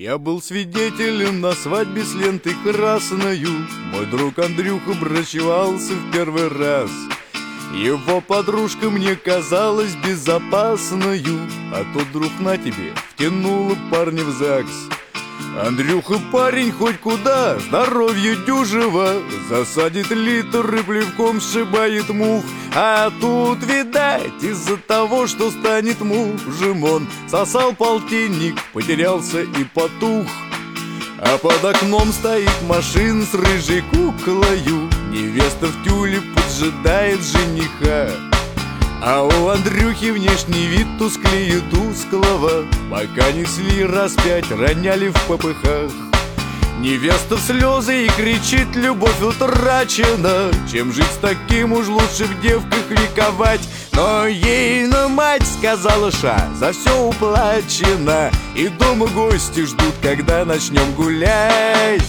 Я был свидетелем на свадьбе с лентой красною. Мой друг Андрюха брачевался в первый раз. Его подружка мне казалась безопасною, а тот друг на тебе втянула парня в ЗАГС. Андрюха парень хоть куда, здоровье дюжево, засадит литр и плевком сшибает мух. А тут, видать, из-за того, что станет мужем, он сосал полтинник, потерялся и потух. А под окном стоит машина с рыжей куклою, невеста в тюле поджидает жениха. А у Андрюхи внешний вид тусклее тусклого, пока несли раз 5, роняли в попыхах. Невеста в слезы и кричит: любовь утрачена, чем жить с таким уж лучше в девках вековать. Но ей мать сказала: ша, за все уплачено, и дома гости ждут, когда начнем гулять.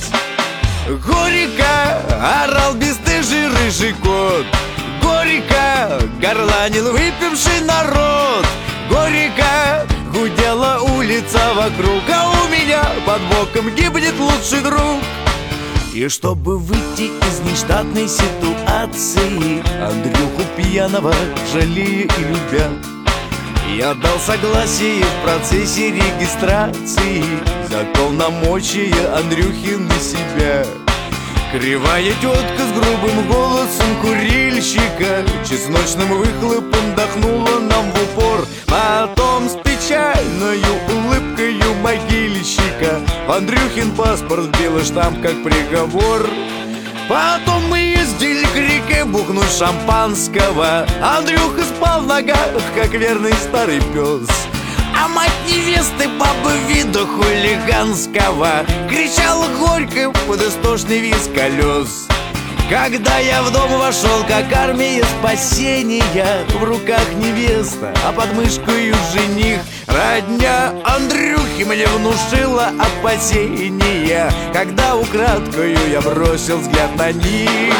Горько орал бесстыжий рыжий кот, горько горланил выпивший народ, горько гудела улица вокруг, а у меня под боком гибнет лучший друг. И чтобы выйти из нештатной ситуации, Андрюху пьяного жалея и любя, я дал согласие в процессе регистрации за полномочия Андрюхи на себя. Кривая тетка с грубым голосом курильщика чесночным выхлопом дохнула нам в упор. Потом с печальною улыбкою могильщика в Андрюхин паспорт вбила штамп как приговор. Потом мы ездили к реке бухнуть шампанского. Андрюха спал в ногах, как верный старый пес. А мать невесты, баба вида хулиганского, кричала горько под истошный визг колес. Когда я в дом вошел, как армия спасения, в руках невеста, а под мышкою жених, родня Андрюхи мне внушила опасения, когда украдкою я бросил взгляд на них.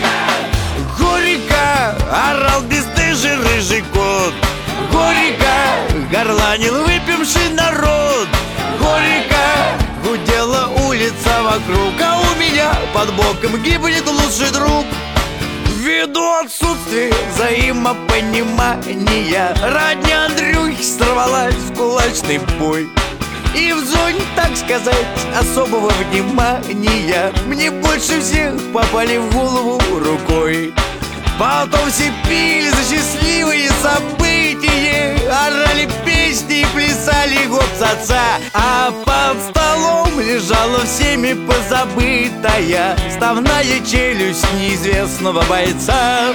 Горько орал бесстыжий рыжий кот, горько горланил выпивший народ, горько гудела улица вокруг, а у меня под боком гибнет лучший друг. Ввиду отсутствия взаимопонимания, родня Андрюхи сорвалась в кулачный бой. И в зоне, так сказать, особого внимания мне больше всех попали в голову рукой. Потом все пили за счастливые события, орали песни и плясали гоп-ца-ца. А под столом лежала всеми позабытая вставная челюсть неизвестного бойца.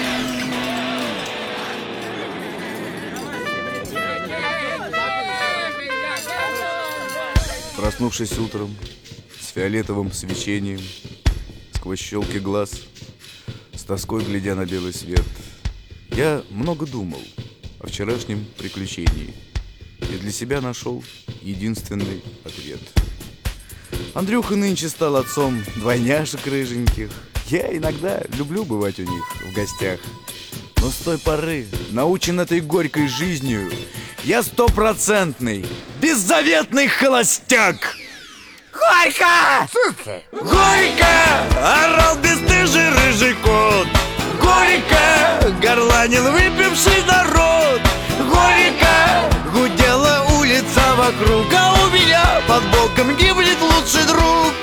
Проснувшись утром с фиолетовым свечением сквозь щелки глаз, с тоской глядя на белый свет, я много думал о вчерашнем приключении и для себя нашел единственный ответ. Андрюха нынче стал отцом двойняшек рыженьких. Я иногда люблю бывать у них в гостях, но с той поры, научен этой горькой жизнью, я стопроцентный, беззаветный холостяк. Горько! Горько орал бесстыжий рыжий кот, горько горланил выпивший народ, горько гудела улица вокруг, а у меня под боком гибнет лучший друг.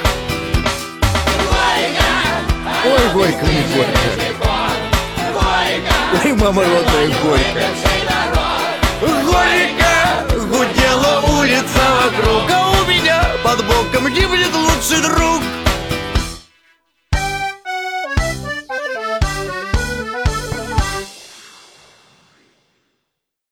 Ой, горько мне горько. Ой, мама родная, горько. Горько